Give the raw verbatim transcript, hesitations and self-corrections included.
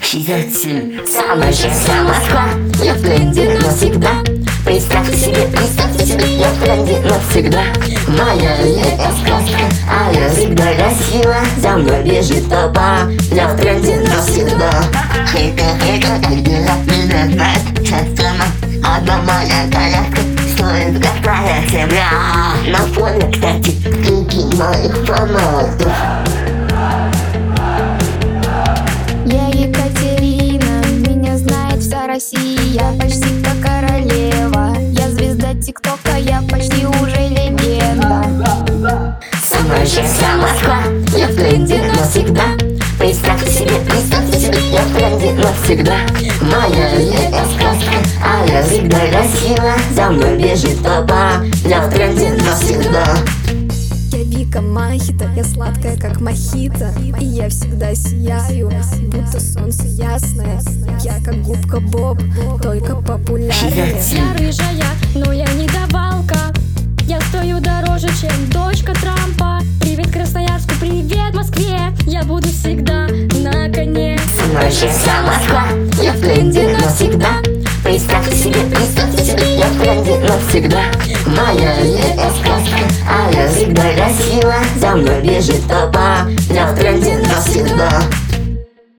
Затем самая же вся Москва. Я в тренде навсегда. Представьте себе, представьте себе, я в тренде навсегда. Моя лето сказка, а я всегда красива. За мной бежит толпа, я в тренде навсегда. Хейка, хейка, ангела, меня знает система. Одна моя коляска стоит как твоя земля. На фоне, кстати, крики моих фанатов. Я Екатерина, меня знает вся Россия. Я почти как королева. Я звезда ТикТока, я почти уже легенда. Со мной же вся Москва, я в тренде навсегда. Представьте себе, представьте себе, я в тренде навсегда. Моя лето сказка, а я всегда красива. За мной бежит толпа, я в тренде навсегда. Я Вика Мохито, я сладкая как мохито. И я всегда сияю, будто солнце ясное. Я как губка Боб, только популярнее. Я рыжая, но я не давалка. Я стою дороже, чем дочка Трампа. Привет Красноярску, привет Москве. Я буду всегда на коне. Со мной же вся Москва, я в тренде навсегда. Представьте себе, представьте себе, я в тренде навсегда. Моя лето сказка, а я всегда красива. За мной бежит толпа, я в тренде навсегда.